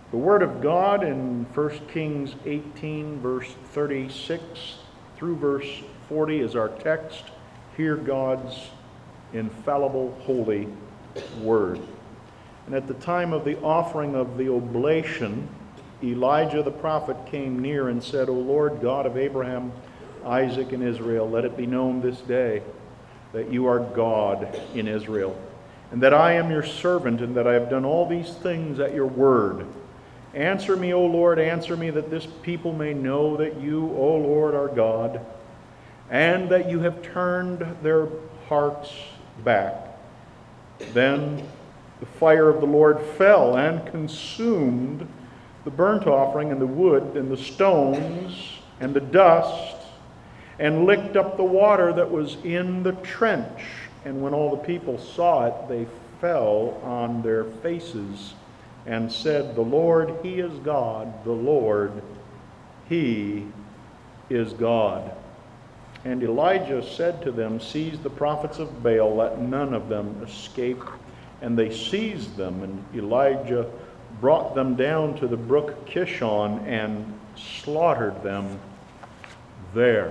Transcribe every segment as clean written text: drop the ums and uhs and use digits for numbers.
The Word of God in 1 Kings 18, verse 36 through verse 40 is our text. Hear God's infallible, holy Word. And at the time of the offering of the oblation, Elijah the prophet came near and said, O Lord God of Abraham, Isaac, and Israel, let it be known this day that you are God in Israel, and that I am your servant, and that I have done all these things at your word. Answer me, O Lord, answer me, that this people may know that you, O Lord, are God, and that you have turned their hearts back. Then the fire of the Lord fell and consumed the burnt offering and the wood and the stones and the dust, and licked up the water that was in the trench. And when all the people saw it, they fell on their faces and said, The Lord, He is God, the Lord, He is God. And Elijah said to them, Seize the prophets of Baal, let none of them escape. And they seized them, and Elijah brought them down to the brook Kishon and slaughtered them there.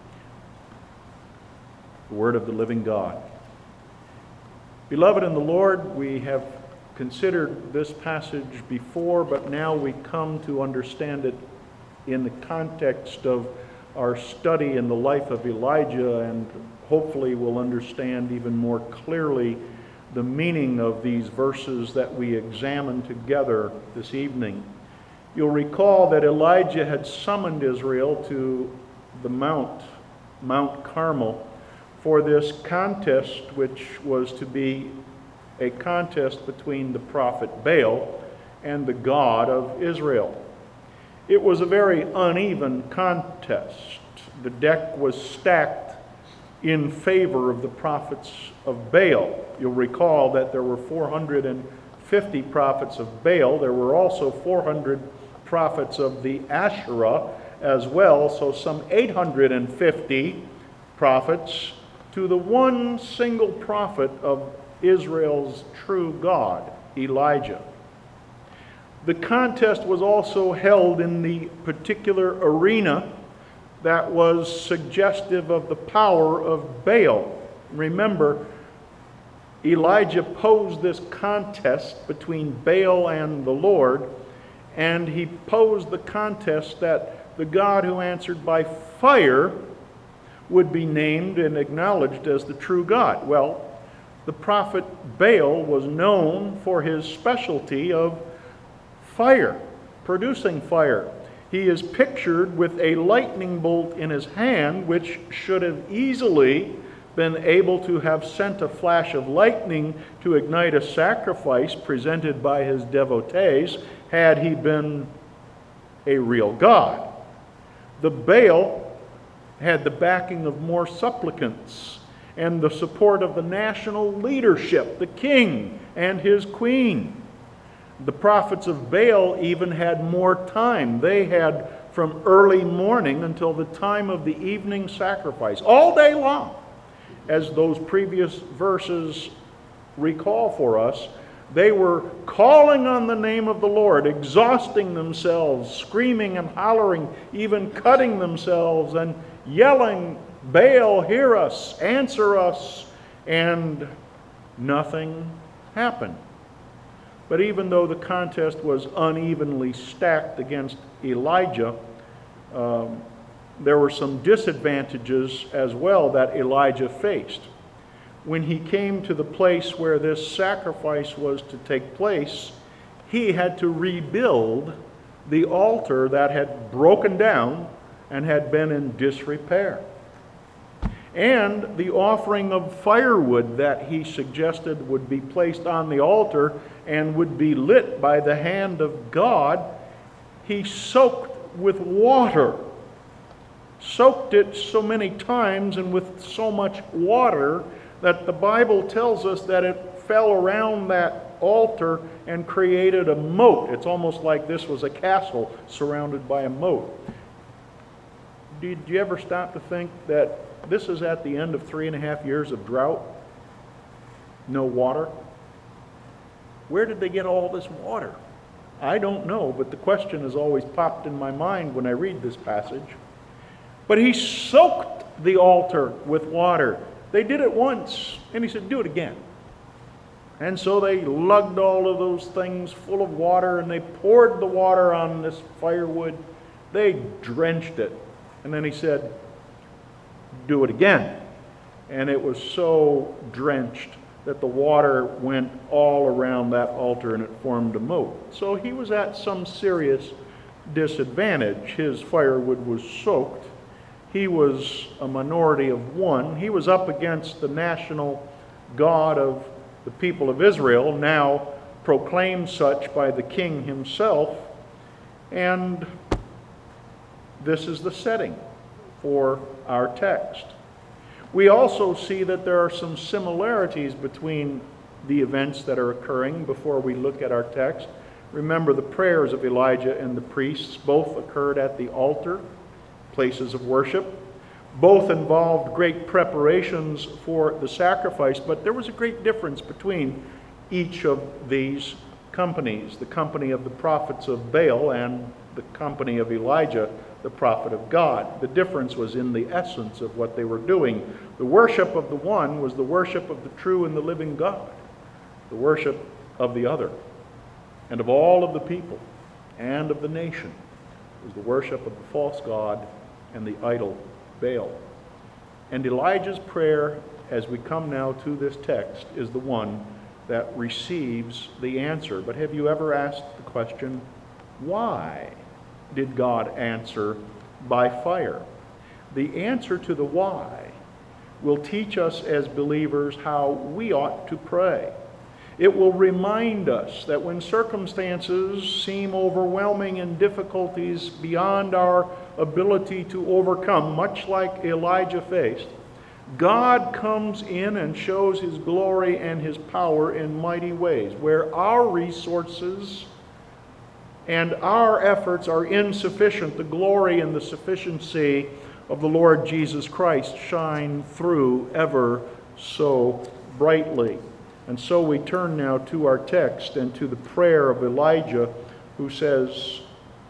The word of the living God. Beloved in the Lord, we have considered this passage before, but now we come to understand it in the context of our study in the life of Elijah, and hopefully we'll understand even more clearly the meaning of these verses that we examine together this evening. You'll recall that Elijah had summoned Israel to the Mount Carmel, for this contest, which was to be a contest between the prophet Baal and the God of Israel. It was a very uneven contest. The deck was stacked in favor of the prophets of Baal. You'll recall that there were 450 prophets of Baal. There were also 400 prophets of the Asherah as well, so some 850 prophets to the one single prophet of Israel's true God, Elijah. The contest was also held in the particular arena that was suggestive of the power of Baal. Remember, Elijah posed this contest between Baal and the Lord, and he posed the contest that the God who answered by fire would be named and acknowledged as the true God. Well, the prophet Baal was known for his specialty of fire, producing fire. He is pictured with a lightning bolt in his hand, which should have easily been able to have sent a flash of lightning to ignite a sacrifice presented by his devotees had he been a real god. The Baal had the backing of more supplicants and the support of the national leadership, the king and his queen. The prophets of Baal even had more time. They had from early morning until the time of the evening sacrifice, all day long. As those previous verses recall for us, they were calling on the name of the Lord, exhausting themselves, screaming and hollering, even cutting themselves and yelling, Baal, hear us, answer us, and nothing happened. But even though the contest was unevenly stacked against Elijah, there were some disadvantages as well that Elijah faced. When he came to the place where this sacrifice was to take place, he had to rebuild the altar that had broken down and had been in disrepair. And the offering of firewood that he suggested would be placed on the altar and would be lit by the hand of God, he soaked with water. Soaked it so many times and with so much water that the Bible tells us that it fell around that altar and created a moat. It's almost like this was a castle surrounded by a moat. Did you ever stop to think that this is at the end of 3.5 years of drought? No water. Where did they get all this water? I don't know, but the question has always popped in my mind when I read this passage. But he soaked the altar with water. They did it once, and he said, do it again. And so they lugged all of those things full of water, and they poured the water on this firewood. They drenched it. And then he said, do it again. And it was so drenched that the water went all around that altar and it formed a moat. So he was at some serious disadvantage. His firewood was soaked. He was a minority of one. He was up against the national God of the people of Israel, now proclaimed such by the king himself. And this is the setting for our text. We also see that there are some similarities between the events that are occurring before we look at our text. Remember, the prayers of Elijah and the priests both occurred at the altar, places of worship. Both involved great preparations for the sacrifice, but there was a great difference between each of these companies, the company of the prophets of Baal and the company of Elijah, the prophet of God. The difference was in the essence of what they were doing. The worship of the one was the worship of the true and the living God. The worship of the other, and of all of the people, and of the nation, was the worship of the false god and the idol Baal. And Elijah's prayer, as we come now to this text, is the one that receives the answer. But have you ever asked the question, why did God answer by fire? The answer to the why will teach us as believers how we ought to pray. It will remind us that when circumstances seem overwhelming and difficulties beyond our ability to overcome, much like Elijah faced, God comes in and shows His glory and His power in mighty ways. Where our resources and our efforts are insufficient, the glory and the sufficiency of the Lord Jesus Christ shine through ever so brightly. And so we turn now to our text and to the prayer of Elijah, who says,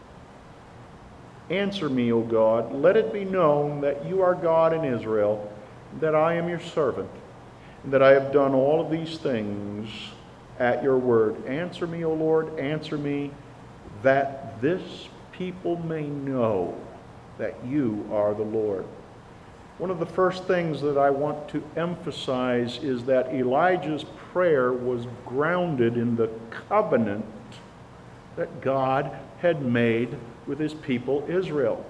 answer me, O God, let it be known that you are God in Israel, that I am your servant, and that I have done all of these things at your word. Answer me, O Lord, answer me, that this people may know that you are the Lord. One of the first things that I want to emphasize is that Elijah's prayer was grounded in the covenant that God had made with his people Israel.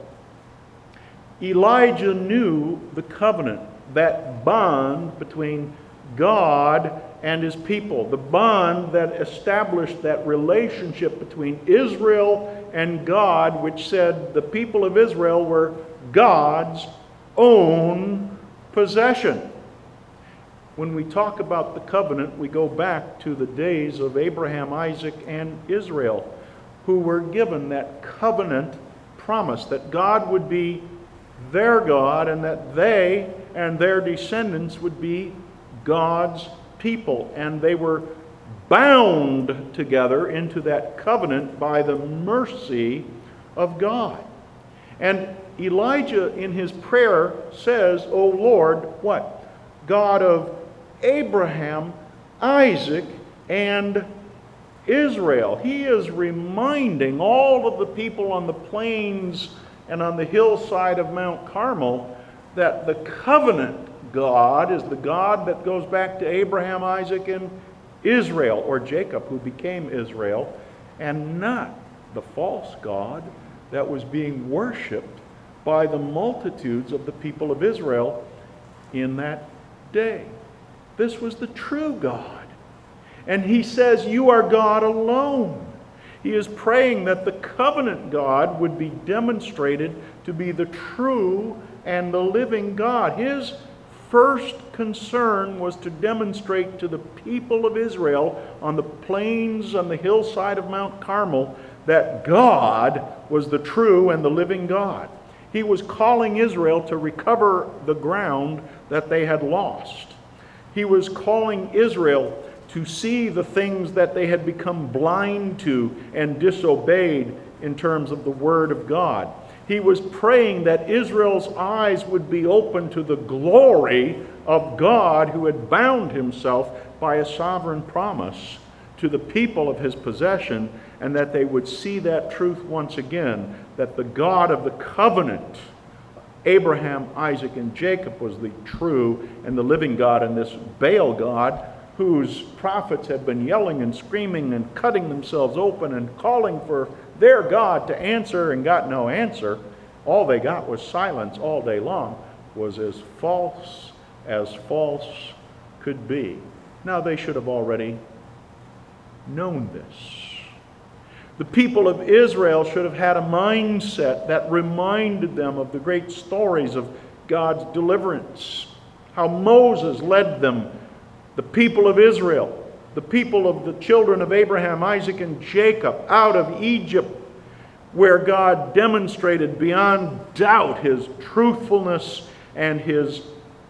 Elijah knew the covenant, that bond between God and his people, the bond that established that relationship between Israel and God, which said the people of Israel were God's own possession. When we talk about the covenant, we go back to the days of Abraham, Isaac, and Israel, who were given that covenant promise that God would be their God and that they and their descendants would be God's people. And they were bound together into that covenant by the mercy of God. And Elijah in his prayer says, O Lord, what? God of Abraham, Isaac, and Israel. He is reminding all of the people on the plains and on the hillside of Mount Carmel that the covenant God is the God that goes back to Abraham, Isaac, and Israel, or Jacob, who became Israel, and not the false God that was being worshipped by the multitudes of the people of Israel in that day. This was the true God. And he says, you are God alone. He is praying that the covenant God would be demonstrated to be the true and the living God. His first concern was to demonstrate to the people of Israel on the plains on the hillside of Mount Carmel that God was the true and the living God. He was calling Israel to recover the ground that they had lost. He was calling Israel to see the things that they had become blind to and disobeyed in terms of the Word of God. He was praying that Israel's eyes would be open to the glory of God who had bound himself by a sovereign promise to the people of his possession, and that they would see that truth once again, that the God of the covenant, Abraham, Isaac, and Jacob, was the true and the living God, and this Baal God, whose prophets had been yelling and screaming and cutting themselves open and calling for their God to answer and got no answer, all they got was silence all day long, was as false could be. Now they should have already known this. The people of Israel should have had a mindset that reminded them of the great stories of God's deliverance, how Moses led them, the people of Israel, the people of the children of Abraham, Isaac, and Jacob, out of Egypt, where God demonstrated beyond doubt his truthfulness and his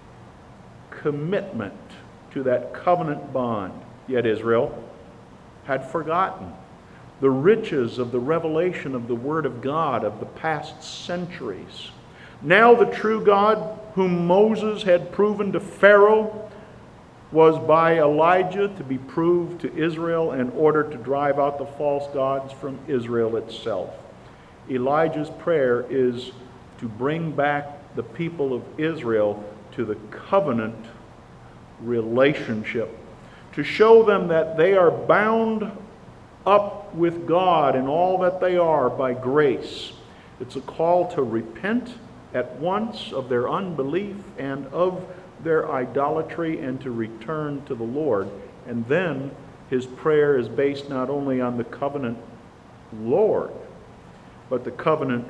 commitment to that covenant bond. Yet Israel had forgotten the riches of the revelation of the Word of God of the past centuries. Now the true God, whom Moses had proven to Pharaoh, was by Elijah to be proved to Israel in order to drive out the false gods from Israel itself. Elijah's prayer is to bring back the people of Israel to the covenant relationship, to show them that they are bound up with God in all that they are by grace. It's a call to repent at once of their unbelief and of their idolatry and to return to the Lord. And then his prayer is based not only on the covenant Lord, but the covenant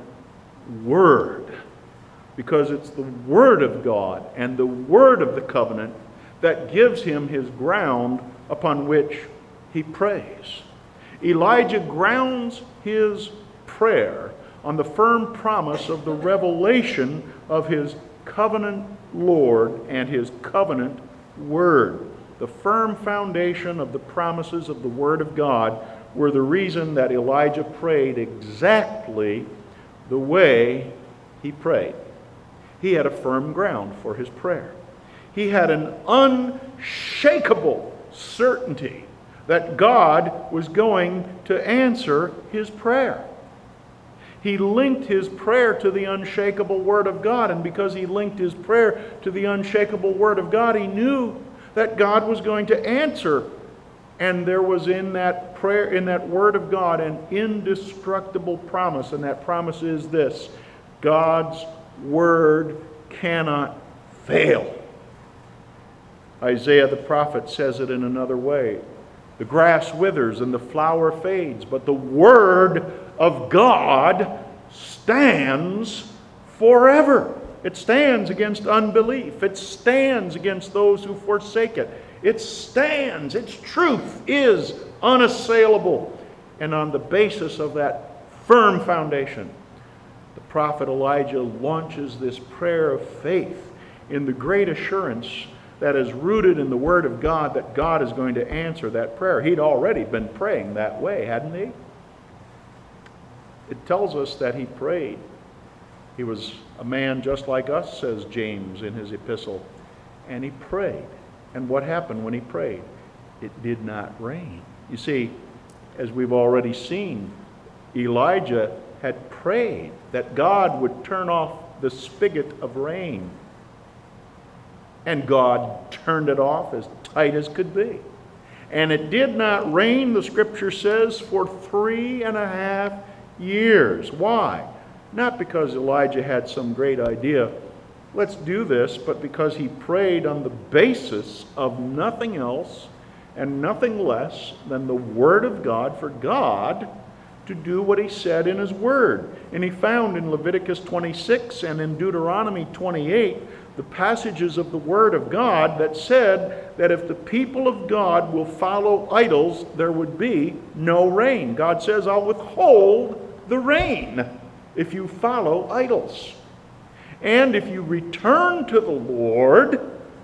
Word, because it's the Word of God and the Word of the covenant that gives him his ground upon which he prays. Elijah grounds his prayer on the firm promise of the revelation of his covenant Lord and his covenant Word. The firm foundation of the promises of the Word of God were the reason that Elijah prayed exactly the way he prayed. He had a firm ground for his prayer. He had an unshakable certainty that God was going to answer his prayer. He linked his prayer to the unshakable Word of God, and because he linked his prayer to the unshakable Word of God, he knew that God was going to answer. And there was in that prayer, in that Word of God, an indestructible promise, and that promise is this: God's Word cannot fail. Isaiah the prophet says it in another way. The grass withers and the flower fades, but the Word of God stands forever. It stands against unbelief. It stands against those who forsake it. It stands. Its truth is unassailable. And on the basis of that firm foundation, the prophet Elijah launches this prayer of faith in the great assurance that is rooted in the Word of God that God is going to answer that prayer. He'd already been praying that way, hadn't he? It tells us that he prayed. He was a man just like us, says James in his epistle. And he prayed. And what happened when he prayed? It did not rain. You see, as we've already seen, Elijah had prayed that God would turn off the spigot of rain. And God turned it off as tight as could be. And it did not rain, the Scripture says, for 3.5 years. Why? Not because Elijah had some great idea, let's do this, but because he prayed on the basis of nothing else and nothing less than the Word of God, for God to do what he said in his Word. And he found in Leviticus 26 and in Deuteronomy 28 the passages of the Word of God that said that if the people of God will follow idols, there would be no rain. God says, I'll withhold the rain if you follow idols. And if you return to the Lord,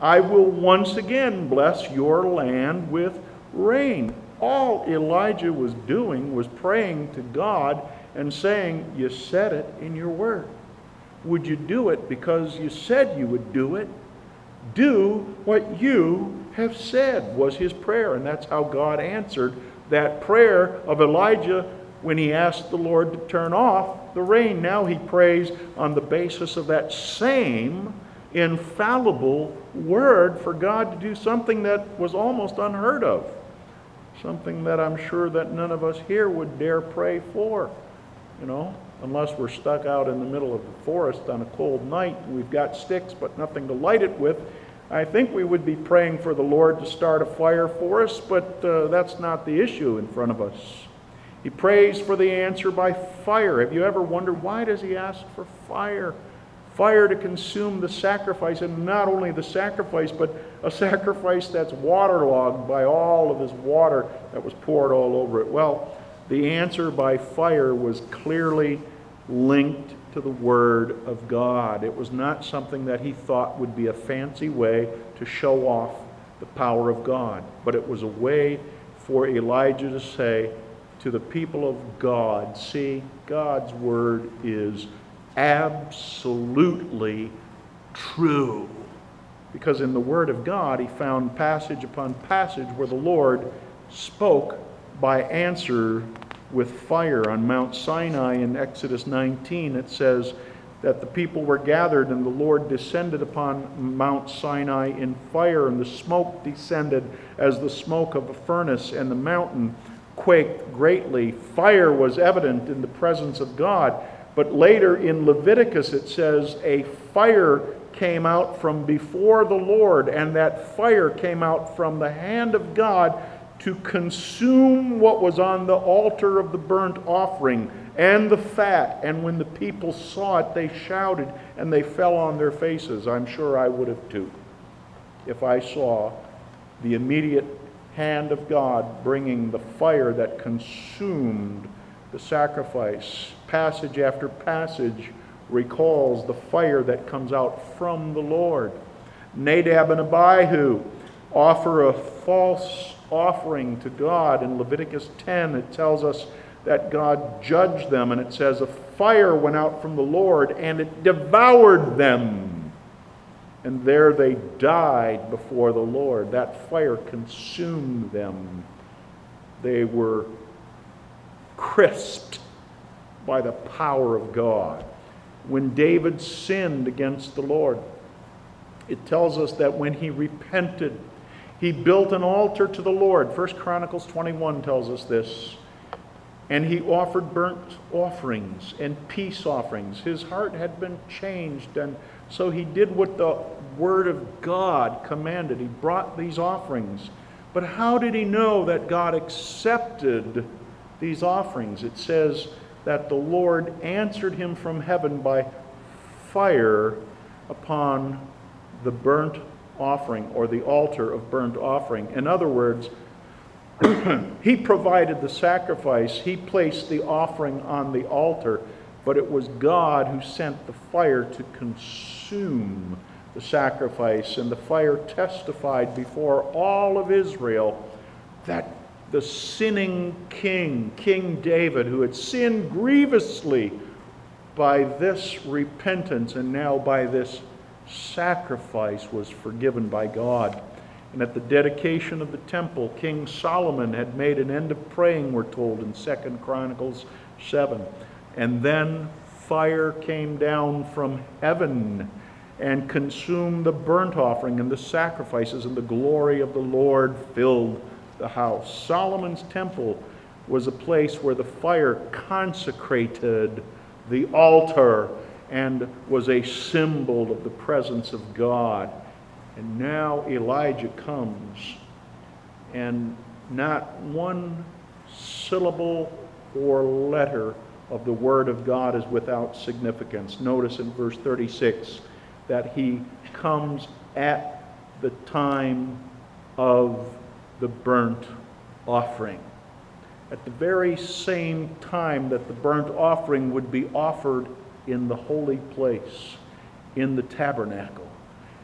I will once again bless your land with rain. All Elijah was doing was praying to God and saying, you said it in your word. Would you do it because you said you would do it? Do what you have said, was his prayer. And that's how God answered that prayer of Elijah when he asked the Lord to turn off the rain. Now he prays on the basis of that same infallible word for God to do something that was almost unheard of. Something that I'm sure that none of us here would dare pray for, unless we're stuck out in the middle of the forest on a cold night and we've got sticks but nothing to light it with. I think we would be praying for the Lord to start a fire for us, but that's not the issue in front of us. He prays for the answer by fire. Have you ever wondered, why does he ask for fire? Fire to consume the sacrifice, and not only the sacrifice, but a sacrifice that's waterlogged by all of his water that was poured all over it. Well, the answer by fire was clearly linked to the Word of God. It was not something that he thought would be a fancy way to show off the power of God, but it was a way for Elijah to say to the people of God, see, God's Word is absolutely true. Because in the Word of God, he found passage upon passage where the Lord spoke by answer with fire. On Mount Sinai in Exodus 19, it says that the people were gathered and the Lord descended upon Mount Sinai in fire, and the smoke descended as the smoke of a furnace, and the mountain quaked greatly. Fire was evident in the presence of God. But later in Leviticus it says a fire came out from before the Lord, and that fire came out from the hand of God to consume what was on the altar of the burnt offering and the fat. And when the people saw it, they shouted and they fell on their faces. I'm sure I would have too, if I saw the immediate hand of God bringing the fire that consumed the sacrifice. Passage after passage recalls the fire that comes out from the Lord. Nadab and Abihu offer a false offering to God. In Leviticus 10, it tells us that God judged them, and it says a fire went out from the Lord and it devoured them. And there they died before the Lord. That fire consumed them. They were crisped by the power of God. When David sinned against the Lord, it tells us that when he repented, he built an altar to the Lord. 1 Chronicles 21 tells us this. And he offered burnt offerings and peace offerings. His heart had been changed, and so he did what the Word of God commanded. He brought these offerings. But how did he know that God accepted these offerings? It says that the Lord answered him from heaven by fire upon the burnt offering, or the altar of burnt offering. In other words, he provided the sacrifice, he placed the offering on the altar, but it was God who sent the fire to consume the sacrifice. And the fire testified before all of Israel that the sinning king, King David, who had sinned grievously, by this repentance and now by this sacrifice was forgiven by God. And at the dedication of the temple, King Solomon had made an end of praying, we're told in 2 Chronicles 7. And then fire came down from heaven and consumed the burnt offering and the sacrifices, and the glory of the Lord filled the house. Solomon's temple was a place where the fire consecrated the altar and was a symbol of the presence of God. And now Elijah comes, and not one syllable or letter of the Word of God is without significance. Notice in verse 36 that he comes at the time of the burnt offering. At the very same time that the burnt offering would be offered in the holy place, in the tabernacle.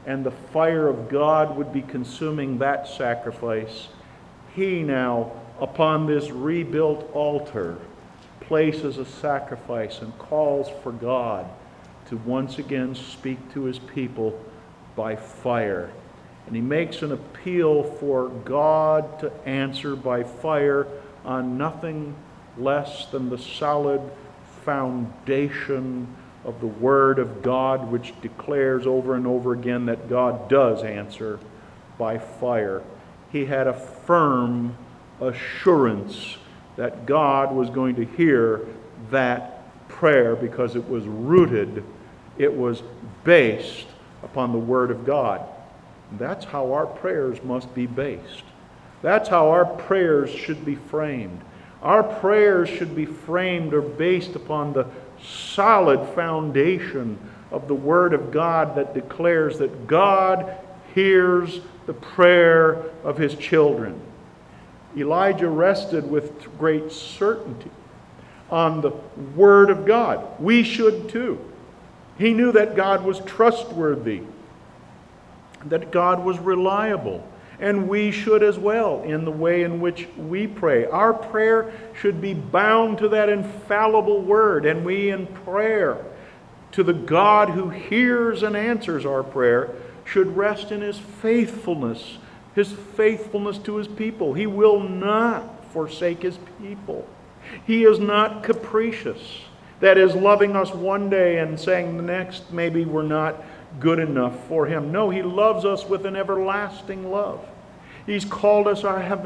and the fire of God would be consuming that sacrifice, he now, upon this rebuilt altar, places a sacrifice and calls for God to once again speak to his people by fire. And he makes an appeal for God to answer by fire on nothing less than the solid foundation of the Word of God, which declares over and over again that God does answer by fire. He had a firm assurance that God was going to hear that prayer because it was rooted, it was based upon the Word of God. And that's how our prayers must be based. That's how our prayers should be framed. Our prayers should be framed or based upon the solid foundation of the Word of God that declares that God hears the prayer of His children. Elijah rested with great certainty on the Word of God. We should too. He knew that God was trustworthy, that God was reliable, and we should as well in the way in which we pray. Our prayer should be bound to that infallible Word, and we in prayer to the God who hears and answers our prayer should rest in His faithfulness to His people. He will not forsake His people. He is not capricious. That is, loving us one day and saying the next maybe we're not good enough for Him. No, He loves us with an everlasting love. He calls us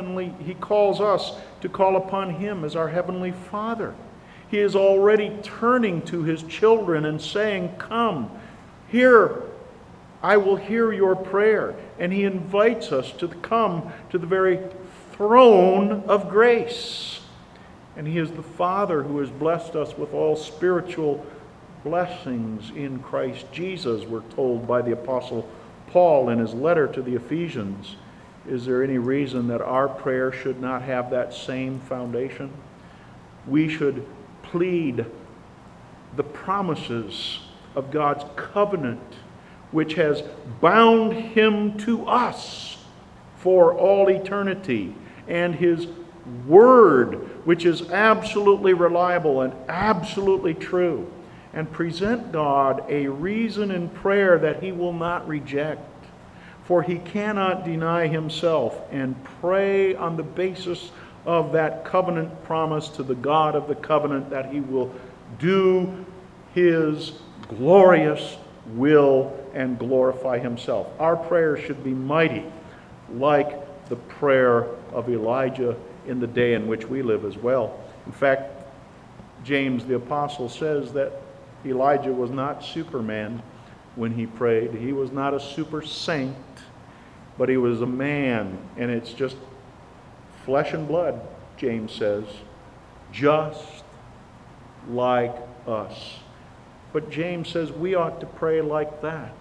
to call upon Him as our Heavenly Father. He is already turning to His children and saying, "Come, here, I will hear your prayer." And He invites us to come to the very throne of grace. And He is the Father who has blessed us with all spiritual blessings in Christ Jesus, we're told by the Apostle Paul in his letter to the Ephesians. Is there any reason that our prayer should not have that same foundation? We should plead the promises of God's covenant, which has bound Him to us for all eternity, and His Word, which is absolutely reliable and absolutely true, and present God a reason in prayer that He will not reject. For He cannot deny Himself, and pray on the basis of that covenant promise to the God of the covenant that He will do His glorious will and glorify Himself. Our prayer should be mighty, like the prayer of Elijah in the day in which we live as well. In fact, James the Apostle says that Elijah was not Superman when he prayed. He was not a super saint, but he was a man, and it's just flesh and blood, James says, just like us. But James says we ought to pray like that.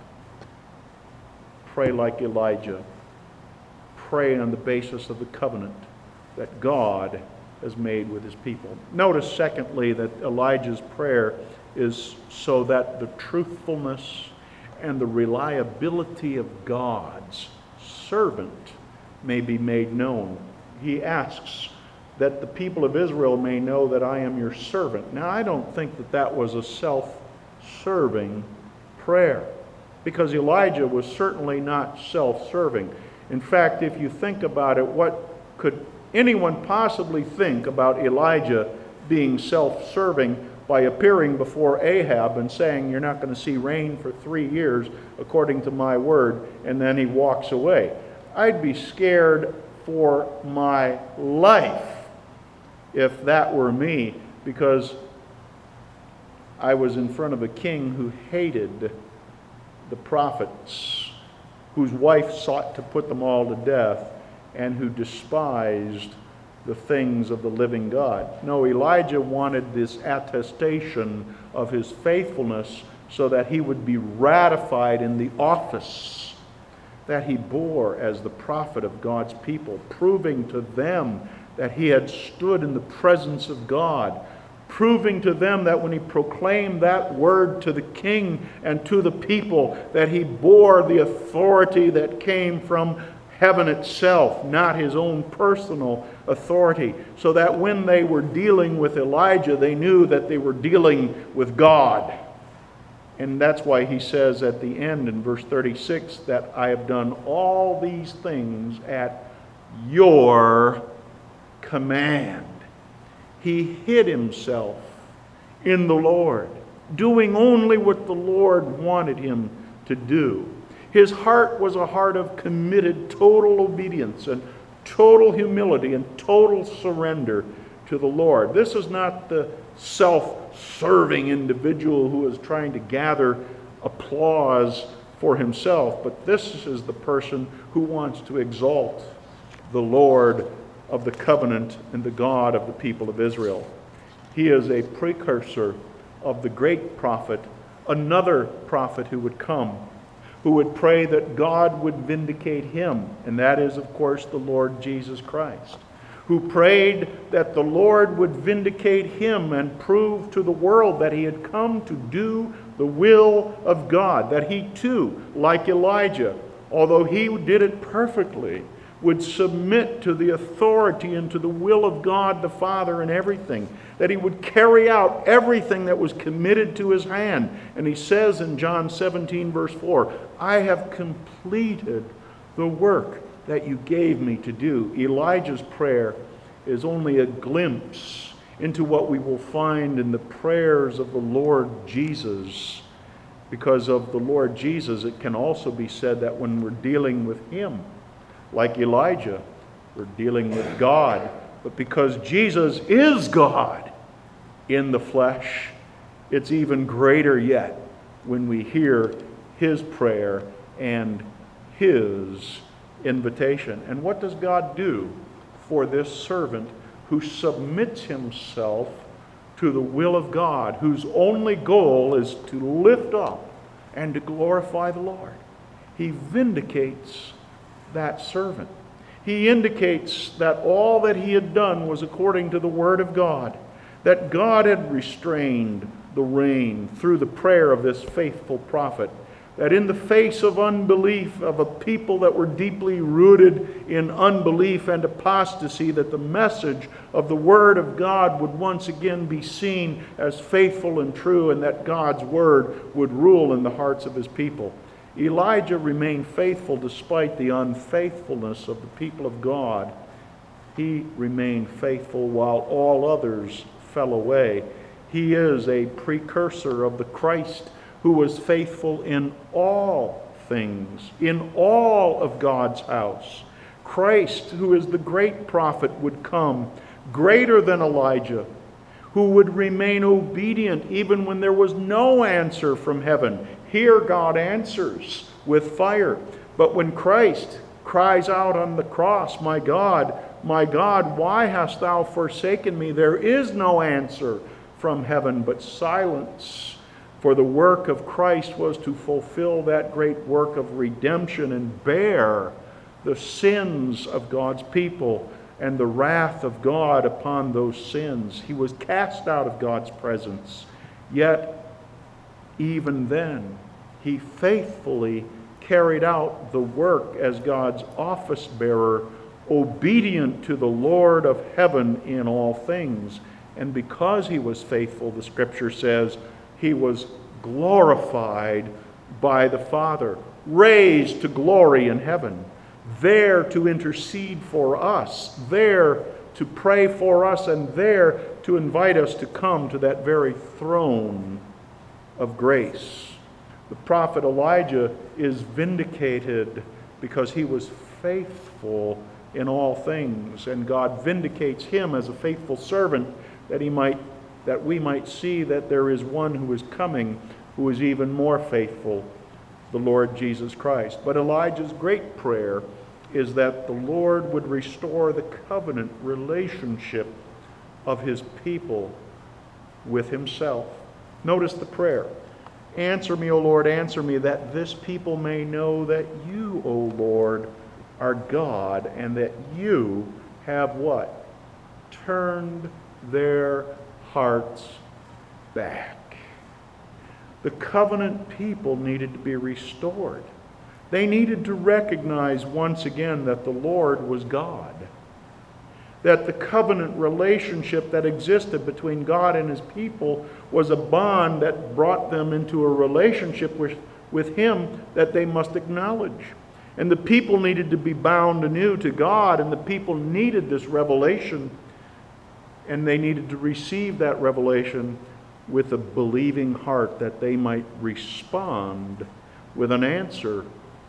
Pray like Elijah. Pray on the basis of the covenant that God has made with His people. Notice, secondly, that Elijah's prayer is so that the truthfulness and the reliability of God's servant may be made known. He asks that the people of Israel may know that I am your servant. Now, I don't think that that was a self-serving prayer, because Elijah was certainly not self-serving. In fact, if you think about it, what could anyone possibly think about Elijah being self-serving by appearing before Ahab and saying, "You're not going to see rain for 3 years according to my word," and then he walks away? I'd be scared for my life if that were me, because I was in front of a king who hated the prophets, whose wife sought to put them all to death, and who despised the things of the living God. No, Elijah wanted this attestation of his faithfulness so that he would be ratified in the office that he bore as the prophet of God's people, proving to them that he had stood in the presence of God, proving to them that when he proclaimed that word to the king and to the people, that he bore the authority that came from heaven itself, not his own personal authority. So that when they were dealing with Elijah, they knew that they were dealing with God. And that's why he says at the end in verse 36 that I have done all these things at your command. He hid himself in the Lord, doing only what the Lord wanted him to do. His heart was a heart of committed total obedience and total humility and total surrender to the Lord. This is not the self-serving individual who is trying to gather applause for himself, but this is the person who wants to exalt the Lord of the covenant and the God of the people of Israel. He is a precursor of the great prophet, another prophet who would come, who would pray that God would vindicate him, and that is, of course, the Lord Jesus Christ, who prayed that the Lord would vindicate him and prove to the world that he had come to do the will of God, that he too, like Elijah, although he did it perfectly, would submit to the authority and to the will of God the Father in everything, that he would carry out everything that was committed to his hand. And he says in John 17 verse 4, I have completed the work that you gave me to do. Elijah's prayer is only a glimpse into what we will find in the prayers of the Lord Jesus. Because of the Lord Jesus, it can also be said that when we're dealing with him, like Elijah, we're dealing with God. But because Jesus is God in the flesh, it's even greater yet when we hear his prayer and his invitation. And what does God do for this servant who submits himself to the will of God, whose only goal is to lift up and to glorify the Lord? He vindicates that servant. He indicates that all that he had done was according to the word of God, that God had restrained the rain through the prayer of this faithful prophet, that in the face of unbelief of a people that were deeply rooted in unbelief and apostasy, that the message of the word of God would once again be seen as faithful and true, and that God's word would rule in the hearts of his people. Elijah remained faithful despite the unfaithfulness of the people of God. He remained faithful while all others fell away. He is a precursor of the Christ who was faithful in all things, in all of God's house. Christ, who is the great prophet, would come, greater than Elijah, who would remain obedient even when there was no answer from heaven. Here God answers with fire. But when Christ cries out on the cross, my God, why hast thou forsaken me? There is no answer from heaven but silence. For the work of Christ was to fulfill that great work of redemption and bear the sins of God's people and the wrath of God upon those sins. He was cast out of God's presence. Yet, even then, he faithfully carried out the work as God's office bearer, obedient to the Lord of heaven in all things. And because he was faithful, the scripture says, he was glorified by the Father, raised to glory in heaven, there to intercede for us, there to pray for us, and there to invite us to come to that very throne of grace. The prophet Elijah is vindicated because he was faithful in all things, and God vindicates him as a faithful servant that we might see that there is one who is coming who is even more faithful, the Lord Jesus Christ. But Elijah's great prayer is that the Lord would restore the covenant relationship of his people with himself. Notice the prayer. Answer me, O Lord, answer me, that this people may know that you, O Lord, are God, and that you have what? Turned their hearts back. The covenant people needed to be restored. They needed to recognize once again that the Lord was God. That the covenant relationship that existed between God and his people was a bond that brought them into a relationship with him that they must acknowledge. And the people needed to be bound anew to God, and the people needed this revelation, and they needed to receive that revelation with a believing heart that they might respond with an answer.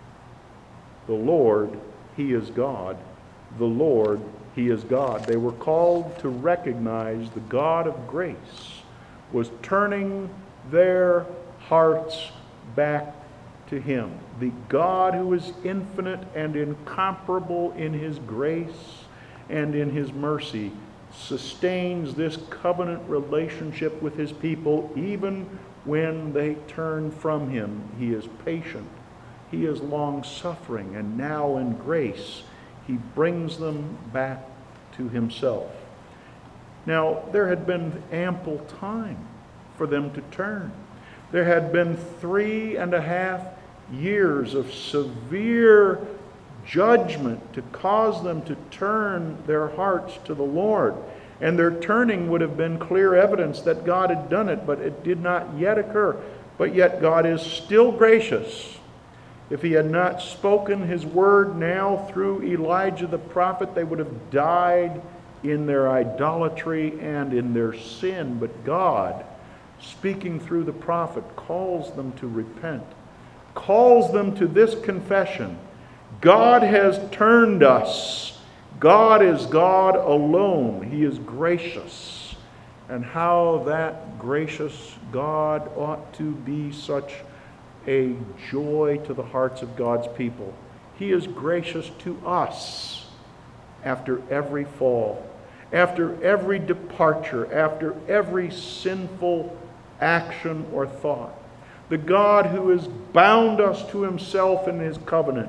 The Lord, he is God. The Lord, he is God. They were called to recognize the God of grace was turning their hearts back to him. The God who is infinite and incomparable in his grace and in his mercy sustains this covenant relationship with his people even when they turn from him. He is patient. He is long-suffering, and now in grace he brings them back to himself. Now, there had been ample time for them to turn. There had been 3.5 years of severe judgment to cause them to turn their hearts to the Lord. And their turning would have been clear evidence that God had done it, but it did not yet occur. But yet God is still gracious. If he had not spoken his word now through Elijah the prophet, they would have died in their idolatry and in their sin. But God, speaking through the prophet, calls them to repent, calls them to this confession: God has turned us. God is God alone. He is gracious. And how that gracious God ought to be such a joy to the hearts of God's people. He is gracious to us after every fall, after every departure, after every sinful action or thought. The God who has bound us to himself in his covenant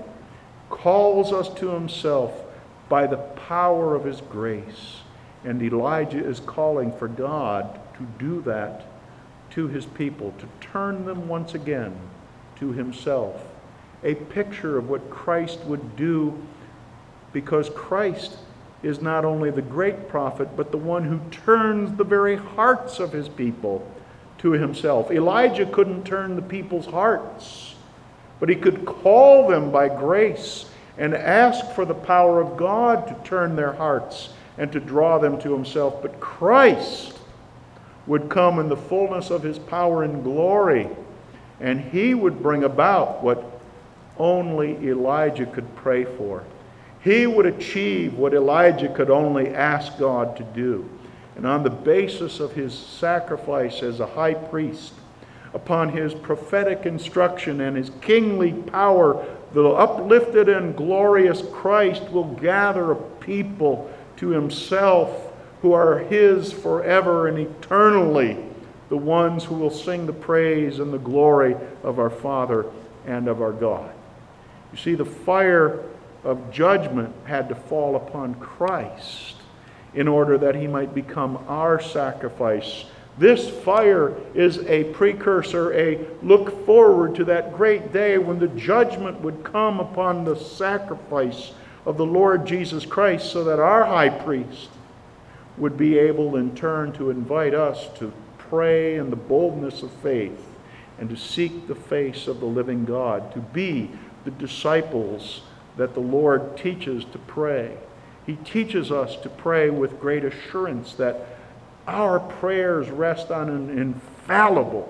calls us to himself by the power of his grace. And Elijah is calling for God to do that to his people, to turn them once again to himself. A picture of what Christ would do, because Christ is not only the great prophet, but the one who turns the very hearts of his people to himself. Elijah couldn't turn the people's hearts, but he could call them by grace and ask for the power of God to turn their hearts and to draw them to himself. But Christ would come in the fullness of his power and glory, and he would bring about what only Elijah could pray for. He would achieve what Elijah could only ask God to do. And on the basis of his sacrifice as a high priest, upon his prophetic instruction and his kingly power, the uplifted and glorious Christ will gather a people to himself who are his forever and eternally, the ones who will sing the praise and the glory of our Father and of our God. You see, the fire of judgment had to fall upon Christ in order that he might become our sacrifice. This fire is a precursor, a look forward to that great day when the judgment would come upon the sacrifice of the Lord Jesus Christ, so that our high priest would be able in turn to invite us to pray in the boldness of faith and to seek the face of the living God, to be the disciples that the Lord teaches to pray. He teaches us to pray with great assurance that our prayers rest on an infallible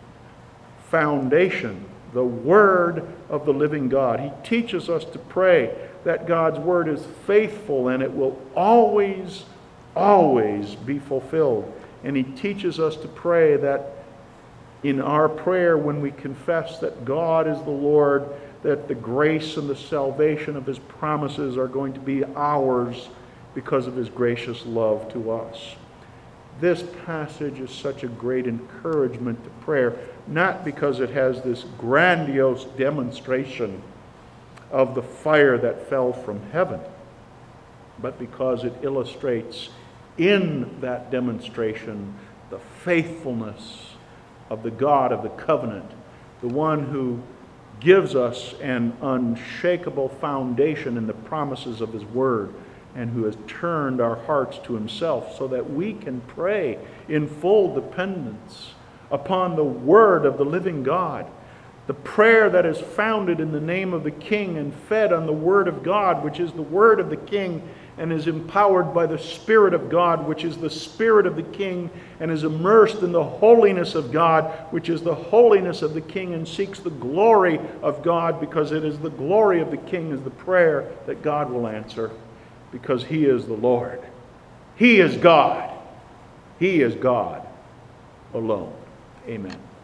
foundation, the Word of the living God. He teaches us to pray that God's Word is faithful and it will always, always be fulfilled. And he teaches us to pray that in our prayer, when we confess that God is the Lord, that the grace and the salvation of his promises are going to be ours because of his gracious love to us. This passage is such a great encouragement to prayer, not because it has this grandiose demonstration of the fire that fell from heaven, but because it illustrates in that demonstration the faithfulness of the God of the covenant, the one who gives us an unshakable foundation in the promises of His Word, and who has turned our hearts to Himself so that we can pray in full dependence upon the Word of the living God. The prayer that is founded in the name of the King and fed on the Word of God, which is the Word of the King, and is empowered by the Spirit of God, which is the Spirit of the King, and is immersed in the holiness of God, which is the holiness of the King, and seeks the glory of God, because it is the glory of the King is the prayer that God will answer, because He is the Lord. He is God. He is God alone. Amen.